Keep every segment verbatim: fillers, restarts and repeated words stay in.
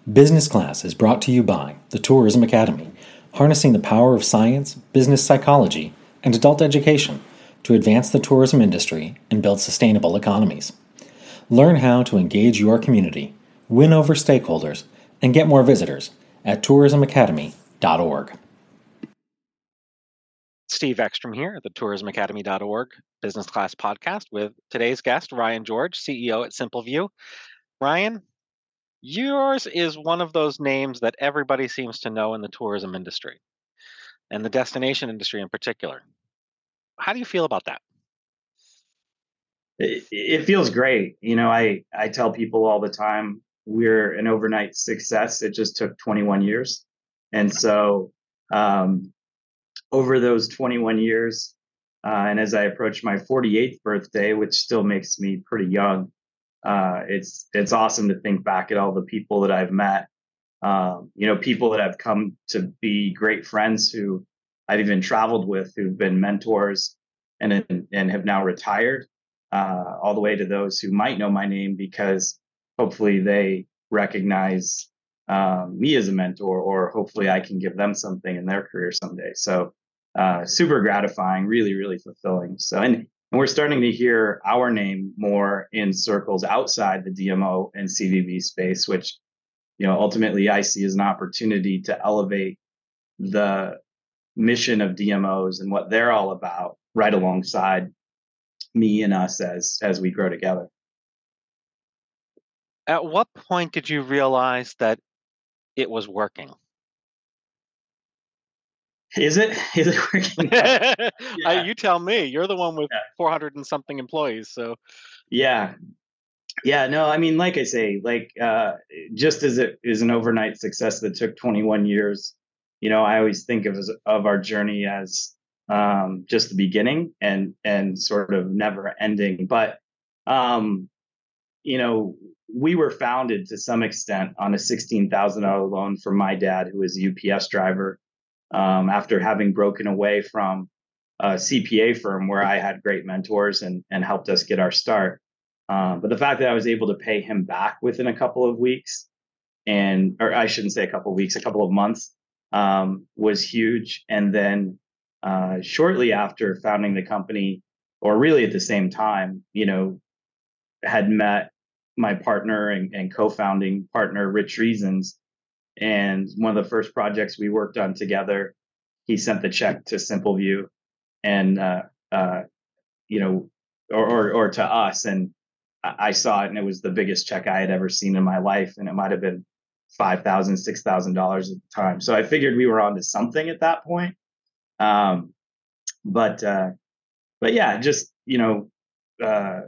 Business Class is brought to you by the Tourism Academy, harnessing the power of science, business psychology, and adult education to advance the tourism industry and build sustainable economies. Learn how to engage your community, win over stakeholders, and get more visitors at tourism academy dot org. Steve Ekstrom here at the tourism academy dot org Business Class podcast with today's guest, Ryan George, C E O at SimpleView. Ryan, yours is one of those names that everybody seems to know in the tourism industry and the destination industry in particular. How do you feel about that? It, it feels great. You know, I, I tell people all the time, we're an overnight success. It just took twenty-one years. And so um, over those twenty-one years, uh, and as I approach my forty-eighth birthday, which still makes me pretty young, uh, it's it's awesome to think back at all the people that I've met. Um, you know, people that have come to be great friends who I've even traveled with, who've been mentors and and have now retired, uh, all the way to those who might know my name because hopefully they recognize um, me as a mentor, or hopefully I can give them something in their career someday. So uh, super gratifying, really, really fulfilling. So, and, and we're starting to hear our name more in circles outside the D M O and C V B space, which, you know, ultimately I see as an opportunity to elevate the mission of D M Os and what they're all about right alongside me and us as as we grow together. At what point did you realize that it was working? Is it? Is it working? Yeah. uh, you tell me. You're the one with yeah. four hundred and something employees. So, yeah, yeah. No, I mean, like I say, like uh, just as it is an overnight success that took twenty-one years, you know, I always think of of our journey as um, just the beginning and and sort of never ending. But um, you know, we were founded to some extent on a sixteen thousand dollars loan from my dad, who was a U P S driver, um, after having broken away from a C P A firm where I had great mentors and, and helped us get our start. Um, but the fact that I was able to pay him back within a couple of weeks, and or I shouldn't say a couple of weeks, a couple of months, um, was huge. And then uh, shortly after founding the company, or really at the same time, you know, had met my partner and, and co-founding partner, Rich Reasons. And one of the first projects we worked on together, he sent the check to SimpleView and, uh, uh, you know, or, or, or to us. And I saw it, and it was the biggest check I had ever seen in my life. And it might've been five thousand dollars, six thousand dollars at the time. So I figured we were onto something at that point. Um, but, uh, but yeah, just, you know, uh,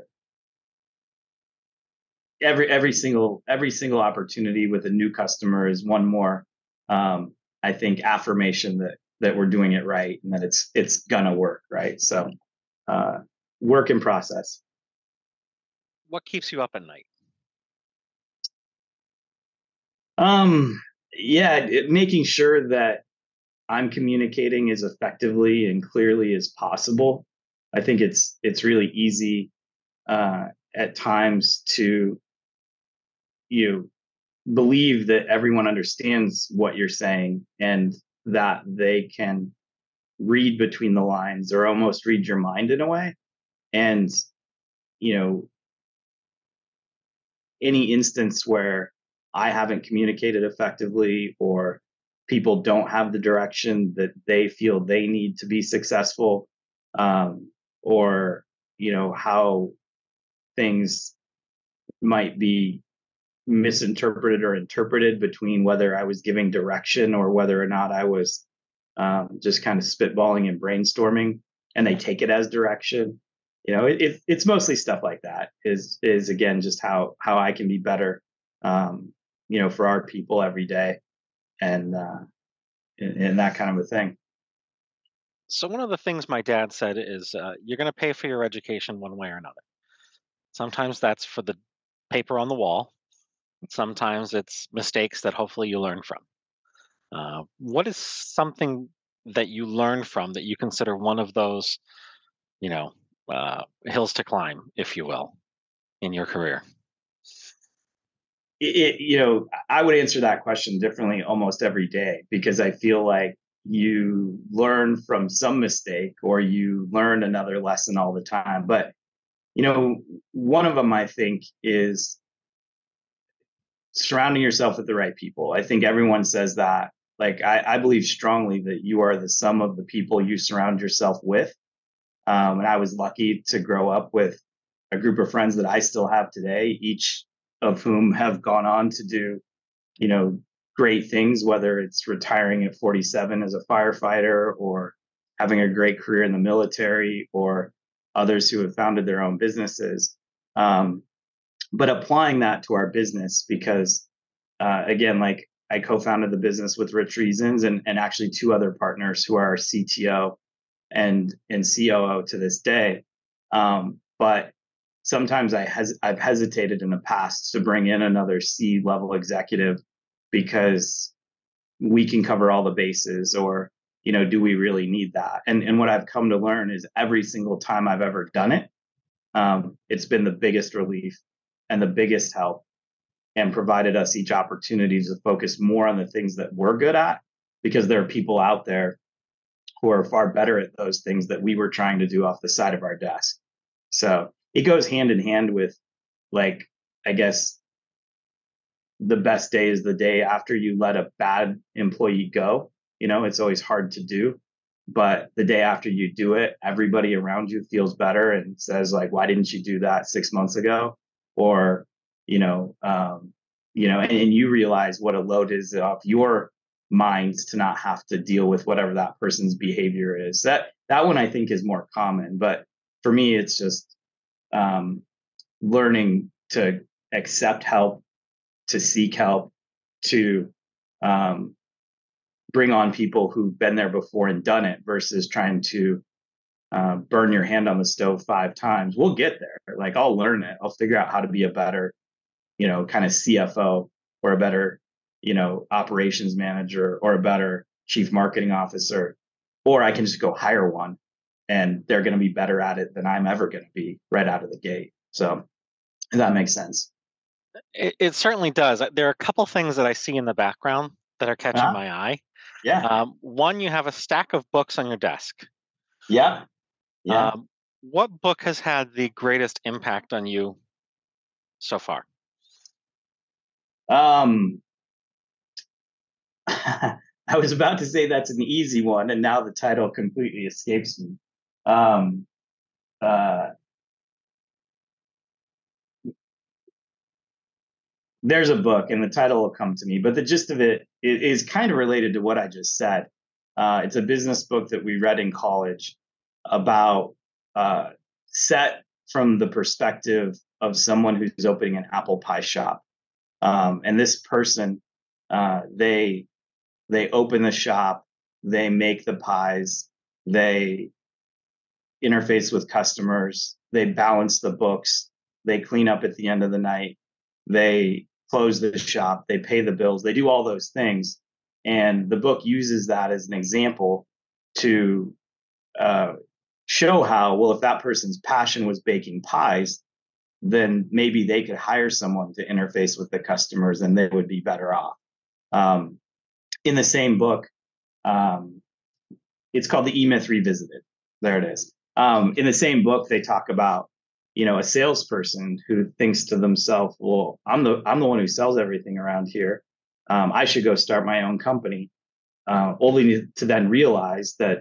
every every single every single opportunity with a new customer is one more, um, I think, affirmation that that we're doing it right and that it's it's gonna work, right? So uh, work in process. What keeps you up at night? Um, yeah, it, making sure that I'm communicating as effectively and clearly as possible. I think it's it's really easy uh, at times to you believe that everyone understands what you're saying and that they can read between the lines or almost read your mind in a way. And, you know, any instance where I haven't communicated effectively or people don't have the direction that they feel they need to be successful, um, or, you know, how things might be misinterpreted or interpreted between whether I was giving direction or whether or not I was um, just kind of spitballing and brainstorming, and they take it as direction. You know, it, it, it's mostly stuff like that. Is is again just how how I can be better, um, you know, for our people every day, and uh, and, and that kind of a thing. So one of the things my dad said is, uh, you're going to pay for your education one way or another. Sometimes that's for the paper on the wall. Sometimes it's mistakes that hopefully you learn from. Uh, what is something that you learn from that you consider one of those, you know, uh, hills to climb, if you will, in your career? it, it, you know, I would answer that question differently almost every day, because I feel like you learn from some mistake or you learn another lesson all the time. But, you know, one of them I think is surrounding yourself with the right people. I think everyone says that. Like, I, I believe strongly that you are the sum of the people you surround yourself with. Um, and I was lucky to grow up with a group of friends that I still have today, each of whom have gone on to do, you know, great things, whether it's retiring at forty-seven as a firefighter or having a great career in the military, or others who have founded their own businesses. Um, but applying that to our business, because uh, again, like I co-founded the business with Rich Reasons and, and actually two other partners who are our C T O and, and C O O to this day. Um, but sometimes I hes- I've hesitated in the past to bring in another C level executive because we can cover all the bases, or, you know, do we really need that? And, and what I've come to learn is every single time I've ever done it, um, it's been the biggest relief and the biggest help, and provided us each opportunity to focus more on the things that we're good at, because there are people out there who are far better at those things that we were trying to do off the side of our desk. So it goes hand in hand with, like, I guess the best day is the day after you let a bad employee go. You know, it's always hard to do, but the day after you do it, everybody around you feels better and says, like, why didn't you do that six months ago? Or, you know, um, you know, and, and you realize what a load is off your minds to not have to deal with whatever that person's behavior is. That that one I think is more common, but for me, it's just um, learning to accept help, to seek help, to um, bring on people who've been there before and done it, versus trying to uh, burn your hand on the stove five times. We'll get there. Like, I'll learn it. I'll figure out how to be a better, you know, kind of C F O, or a better, you know, operations manager, or a better chief marketing officer, or I can just go hire one and they're going to be better at it than I'm ever going to be right out of the gate. So if that makes sense. It, it certainly does. There are a couple things that I see in the background that are catching Uh-huh. my eye. Yeah. Um, one, you have a stack of books on your desk. Yeah. Yeah. Um, what book has had the greatest impact on you so far? Um, I was about to say that's an easy one, and now the title completely escapes me. Um, uh, there's a book, and the title will come to me, but the gist of it is kind of related to what I just said. Uh, it's a business book that we read in college about uh, set from the perspective of someone who's opening an apple pie shop. Um, and this person, uh, they they open the shop, they make the pies, they interface with customers, they balance the books, they clean up at the end of the night, they close the shop, they pay the bills, they do all those things. And the book uses that as an example to uh, show how, well, if that person's passion was baking pies, then maybe they could hire someone to interface with the customers and they would be better off. Um, in the same book, um, it's called The E-Myth Revisited. There it is. Um, in the same book, they talk about, you know, a salesperson who thinks to themselves, well, I'm the I'm the one who sells everything around here. Um, I should go start my own company, uh, only to then realize that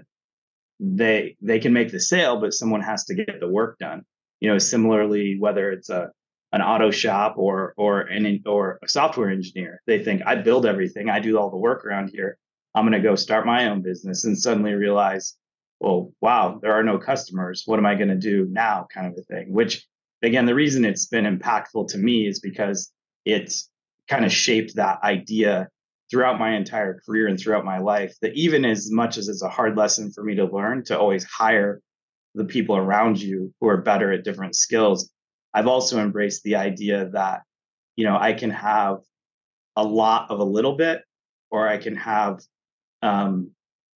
they they can make the sale, but someone has to get the work done. You know, similarly, whether it's a an auto shop or or an or a software engineer, they think, I build everything, I do all the work around here, I'm going to go start my own business, and suddenly realize, well, wow, there are no customers. What am I going to do now? Kind of a thing. Which, again, the reason it's been impactful to me is because it's kind of shaped that idea throughout my entire career and throughout my life, that even as much as it's a hard lesson for me to learn, to always hire the people around you who are better at different skills, I've also embraced the idea that, you know, I can have a lot of a little bit, or I can have um,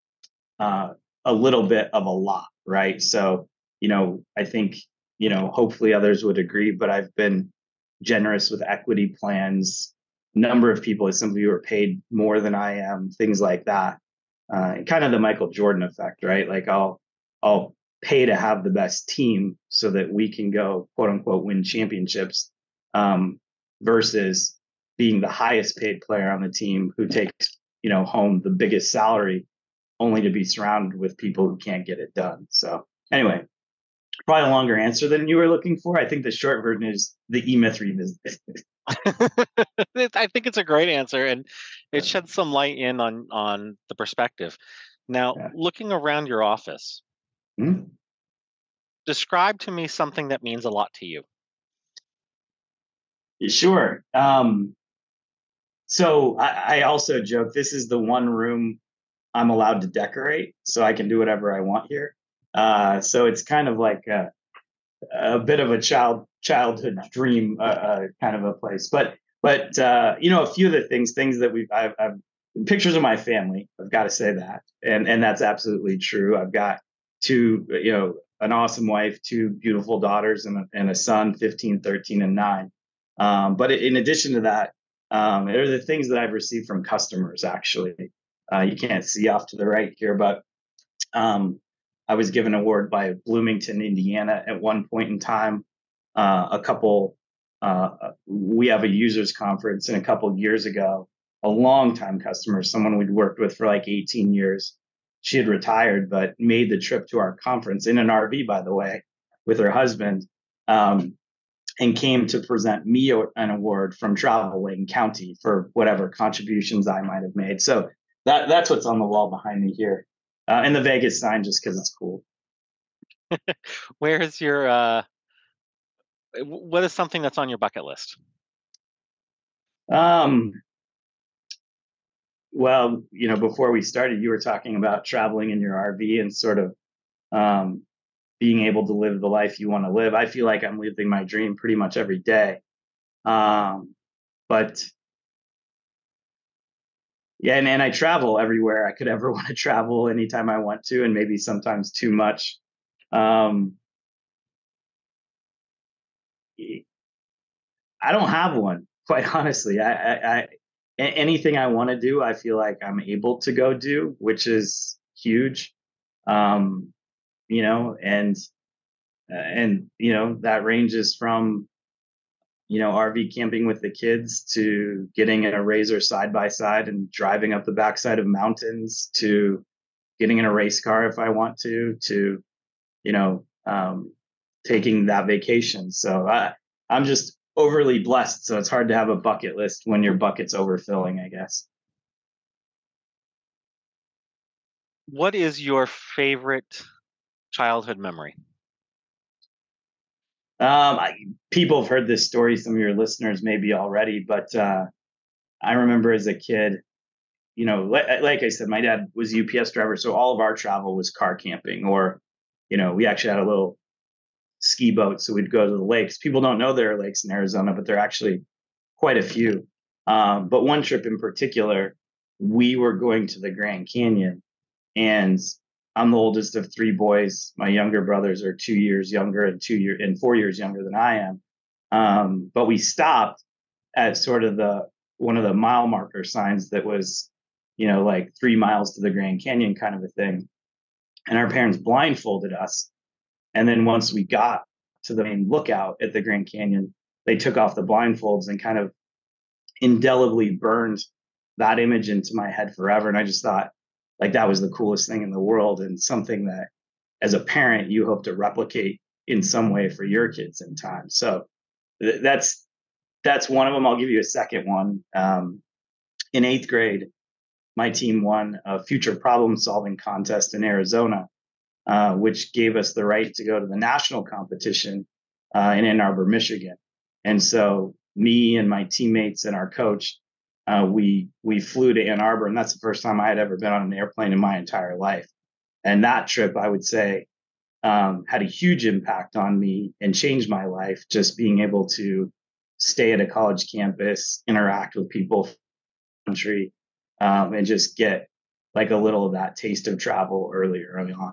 uh, a little bit of a lot, right? So, you know, I think, you know, hopefully others would agree, but I've been generous with equity plans number of people is simply who are paid more than I am, things like that. Uh, kind of the Michael Jordan effect, right? Like I'll I'll pay to have the best team so that we can go quote unquote win championships, um, versus being the highest paid player on the team who takes, you know, home the biggest salary, only to be surrounded with people who can't get it done. So anyway, probably a longer answer than you were looking for. I think the short version is the E-Myth revisit. I think it's a great answer, and it sheds some light in on on the perspective. Now, Yeah. looking around your office, Hmm? describe to me something that means a lot to you. Sure. Um, so I, I also joke, this is the one room I'm allowed to decorate, so I can do whatever I want here. Uh, so it's kind of like a, a bit of a child childhood dream, uh, uh, kind of a place. But but uh, you know, a few of the things things that we've I've, I've pictures of my family. I've got to say that, and and that's absolutely true. I've got two, you know, an awesome wife, two beautiful daughters, and a, and a son, fifteen, thirteen, and nine. Um, but in addition to that, um, there are the things that I've received from customers. Actually, uh, you can't see off to the right here, but um, I was given an award by Bloomington, Indiana, at one point in time. Uh, a couple, uh, we have a users conference, and a couple of years ago, a longtime customer, someone we'd worked with for like eighteen years, she had retired, but made the trip to our conference in an R V, by the way, with her husband, um, and came to present me an award from Travel Lane County for whatever contributions I might have made. So that that's what's on the wall behind me here. Uh, and the Vegas sign, just because it's cool. Where is your, uh, what is something that's on your bucket list? Um, well, you know, before we started, you were talking about traveling in your R V and sort of um, being able to live the life you want to live. I feel like I'm living my dream pretty much every day. Um, but yeah, and, and I travel everywhere I could ever want to travel anytime I want to, and maybe sometimes too much. Um, I don't have one, quite honestly. I, I, I anything I want to do, I feel like I'm able to go do, which is huge. Um, you know, and and you know that ranges from, you know, R V camping with the kids to getting in a Razor side by side and driving up the backside of mountains to getting in a race car if I want to, to, you know, um, taking that vacation. So I, I'm just overly blessed. So it's hard to have a bucket list when your bucket's overfilling, I guess. What is your favorite childhood memory? Um, I, people have heard this story. Some of your listeners maybe already, but uh, I remember as a kid, you know, like, like I said, my dad was a U P S driver, so all of our travel was car camping, or, you know, we actually had a little ski boat, so we'd go to the lakes. People don't know there are lakes in Arizona, but there are actually quite a few. Um, but one trip in particular, we were going to the Grand Canyon, and I'm the oldest of three boys. My younger brothers are two years younger and two year and four years younger than I am. Um, but we stopped at sort of the one of the mile marker signs that was, you know, like three miles to the Grand Canyon kind of a thing. And our parents blindfolded us. And then once we got to the main lookout at the Grand Canyon, they took off the blindfolds and kind of indelibly burned that image into my head forever. And I just thought, like, that was the coolest thing in the world, and something that as a parent you hope to replicate in some way for your kids in time. So th- that's that's one of them. I'll give you a second one. Um, in eighth grade, my team won a future problem solving contest in Arizona, uh, which gave us the right to go to the national competition uh, in Ann Arbor, Michigan. And so me and my teammates and our coach, uh, we we flew to Ann Arbor, and that's the first time I had ever been on an airplane in my entire life. And that trip, I would say, um, had a huge impact on me and changed my life. Just being able to stay at a college campus, interact with people, from the country, um, and just get like a little of that taste of travel earlier, early on.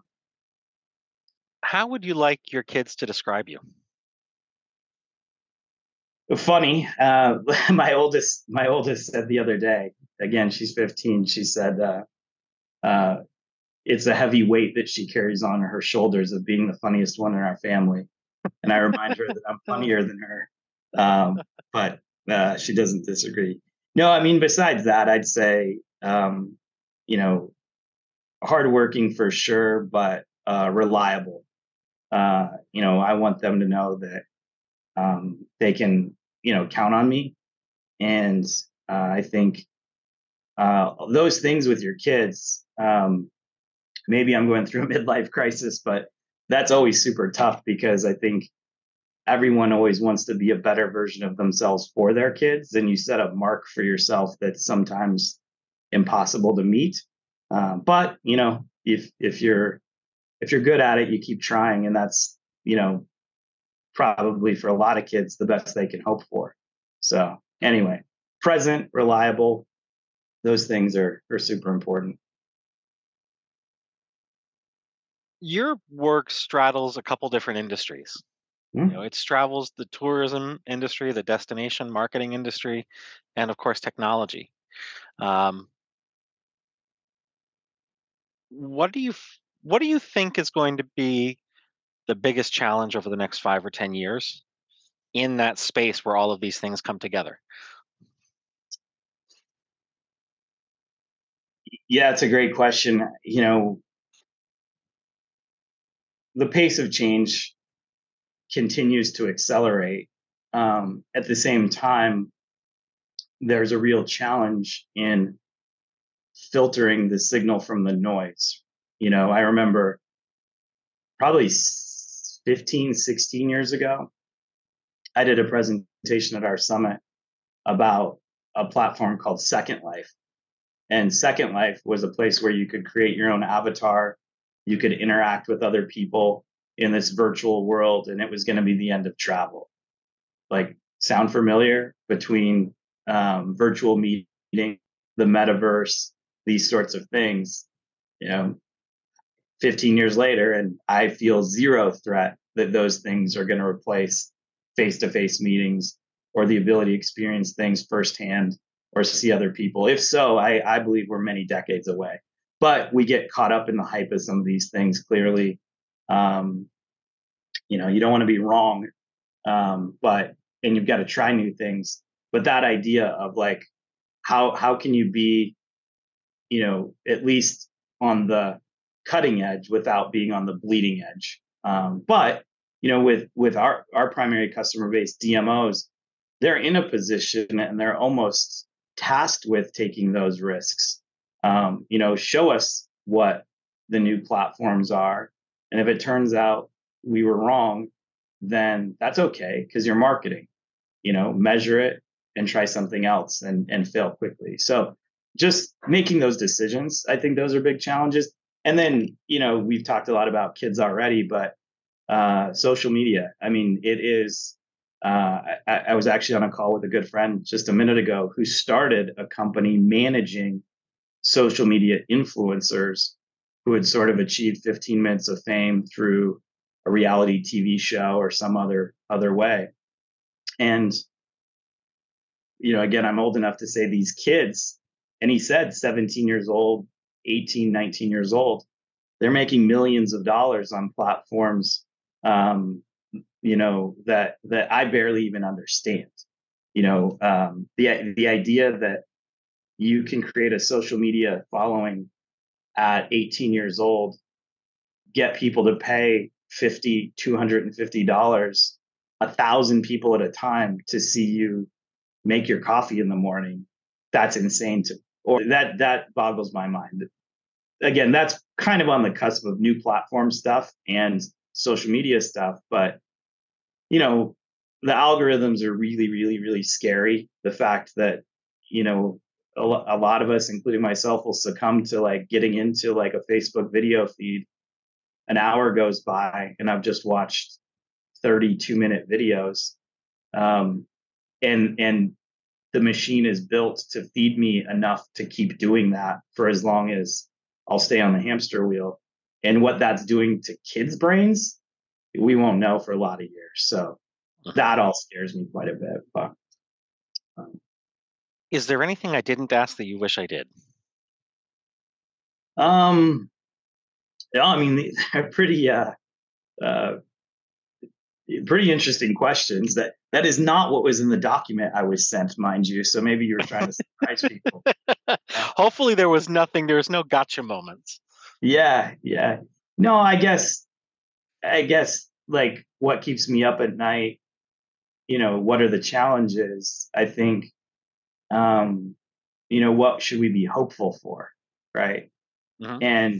How would you like your kids to describe you? funny. Uh, my oldest, my oldest said the other day. Again, she's fifteen. She said, uh, uh, "It's a heavy weight that she carries on her shoulders of being the funniest one in our family." And I remind her that I'm funnier than her, um, but uh, she doesn't disagree. No, I mean, besides that, I'd say, um, you know, hardworking for sure, but uh, reliable. Uh, you know, I want them to know that um, they can, you know, count on me. And uh, I think uh, those things with your kids, um, maybe I'm going through a midlife crisis, but that's always super tough because I think everyone always wants to be a better version of themselves for their kids. And you set a mark for yourself that's sometimes impossible to meet. Uh, but, you know, if, if you're, if you're good at it, you keep trying. And that's, you know, probably for a lot of kids, the best they can hope for. So anyway, present, reliable, those things are, are super important. Your work straddles a couple different industries. Hmm. You know, it straddles the tourism industry, the destination marketing industry, and of course, technology. Um, what do you f- what do you think is going to be the biggest challenge over the next five or ten years in that space where all of these things come together? Yeah, it's a great question. You know, the pace of change continues to accelerate. Um, at the same time, there's a real challenge in filtering the signal from the noise. You know, I remember probably fifteen, sixteen years ago, I did a presentation at our summit about a platform called Second Life. And Second Life was a place where you could create your own avatar, you could interact with other people in this virtual world, and it was going to be the end of travel. Like, sound familiar? Between um, virtual meeting, the metaverse, these sorts of things, you know, fifteen years later, and I feel zero threat that those things are going to replace face-to-face meetings or the ability to experience things firsthand or see other people. If so, I, I believe we're many decades away. But we get caught up in the hype of some of these things. Clearly, um, you know, you don't want to be wrong, um, but and you've got to try new things. But that idea of like, how how can you be, you know, at least on the cutting edge without being on the bleeding edge? Um, but you know, with with our our primary customer base, D M Os, they're in a position and they're almost tasked with taking those risks. Um, you know, show us what the new platforms are, and if it turns out we were wrong, then that's okay because you're marketing. You know, measure it and try something else and and fail quickly. So just making those decisions, I think those are big challenges. And then, you know, we've talked a lot about kids already, but uh, social media. I mean, it is. Uh, I, I was actually on a call with a good friend just a minute ago who started a company managing social media influencers who had sort of achieved fifteen minutes of fame through a reality T V show or some other other way. And you know, again, I'm old enough to say these kids, and he said seventeen years old, eighteen, nineteen years old, they're making millions of dollars on platforms, um, you know, that that I barely even understand. You know, um, the the idea that you can create a social media following at eighteen years old, get people to pay fifty, two hundred fifty dollars, a thousand people at a time to see you make your coffee in the morning. That's insane to, or that that boggles my mind. Again, that's kind of on the cusp of new platform stuff and social media stuff, but you know, the algorithms are really, really, really scary. The fact that, you know, a, lo- a lot of us, including myself, will succumb to like getting into like a Facebook video feed. An hour goes by and I've just watched thirty-two minute videos. Um, and and the machine is built to feed me enough to keep doing that for as long as I'll stay on the hamster wheel. And what that's doing to kids' brains, we won't know for a lot of years. So that all scares me quite a bit. But um, Is there anything I didn't ask that you wish I did? um yeah, I mean, they're pretty uh, uh, pretty interesting questions. That that is not what was in the document I was sent, mind you. So maybe you were trying to surprise people. Hopefully there was nothing, there was no gotcha moments. Yeah, yeah. No, I guess, I guess, like what keeps me up at night. You know, what are the challenges? I think, um, you know, what should we be hopeful for, right? Mhm. And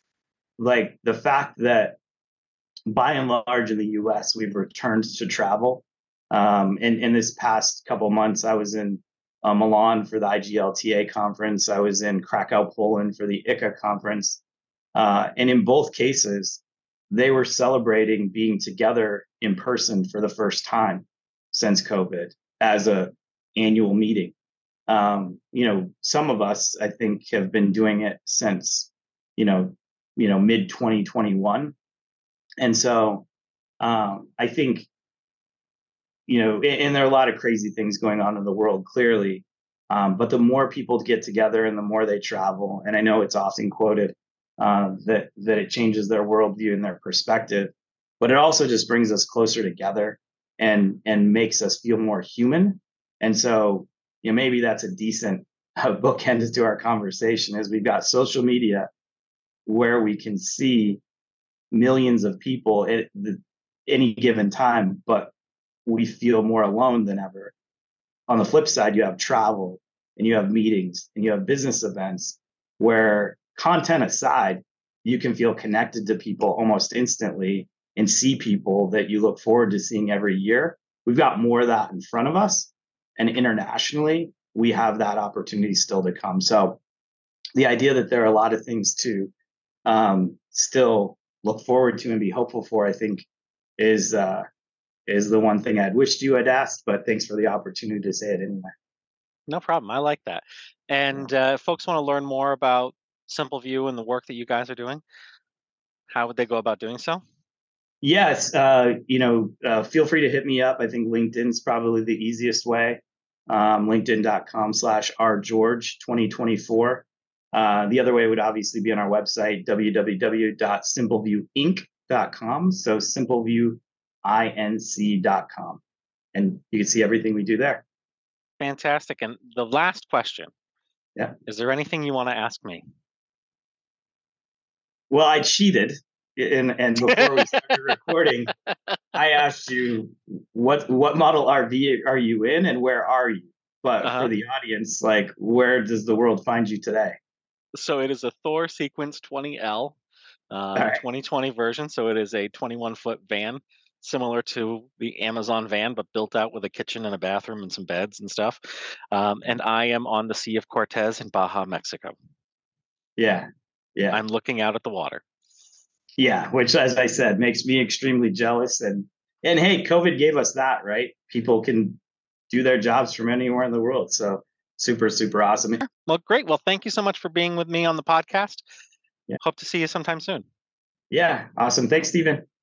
like the fact that by and large in the U S we've returned to travel. Um, in in this past couple months, I was in uh, Milan for the I G L T A conference. I was in Krakow, Poland for the I C A conference, uh, and in both cases, they were celebrating being together in person for the first time since COVID as a annual meeting. Um, you know, some of us, I think, have been doing it since, you know, you know, mid twenty twenty-one. And so um, I think, you know, and, and there are a lot of crazy things going on in the world, clearly. Um, but the more people get together and the more they travel, and I know it's often quoted uh, that that it changes their worldview and their perspective, but it also just brings us closer together and and makes us feel more human. And so, you know, maybe that's a decent uh, bookend to our conversation. Is we've got social media where we can see millions of people at the, any given time, but we feel more alone than ever. On the flip side, you have travel and you have meetings and you have business events where, content aside, you can feel connected to people almost instantly and see people that you look forward to seeing every year. We've got more of that in front of us. And internationally, we have that opportunity still to come. So the idea that there are a lot of things to um, still look forward to and be hopeful for, I think, is uh, is the one thing I'd wished you had asked. But thanks for the opportunity to say it anyway. No problem. I like that. And uh, if folks want to learn more about Simple View and the work that you guys are doing, how would they go about doing so? Yes, uh, you know, uh, feel free to hit me up. I think LinkedIn's probably the easiest way. Um, LinkedIn.com slash rgeorge2024. Uh, the other way would obviously be on our website, w w w dot simpleview inc dot com. So simpleview inc dot com. And you can see everything we do there. Fantastic. And the last question. Yeah. Is there anything you want to ask me? Well, I cheated. And, and before we started recording, I asked you what what model R V are you in and where are you? But Uh-huh. for the audience, like, where does the world find you today? So it is a Thor Sequence twenty L, uh, All right. twenty twenty version. So it is a twenty-one foot van, similar to the Amazon van, but built out with a kitchen and a bathroom and some beds and stuff. Um, and I am on the Sea of Cortez in Baja, Mexico. Yeah. Yeah. I'm looking out at the water. Yeah, which, as I said, makes me extremely jealous. And and hey, COVID gave us that, right? People can do their jobs from anywhere in the world. So super, super awesome. Well, great. Well, thank you so much for being with me on the podcast. Yeah. Hope to see you sometime soon. Yeah, awesome. Thanks, Stephen.